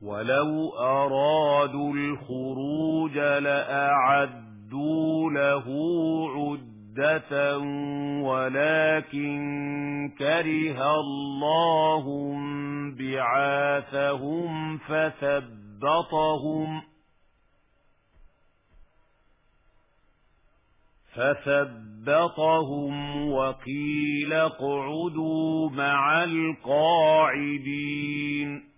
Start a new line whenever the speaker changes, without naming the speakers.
ولو أرادوا الخروج لأعدوا له عدة ولكن كره الله بعاثهم فثبطهم وقيل اقعدوا مع القاعدين.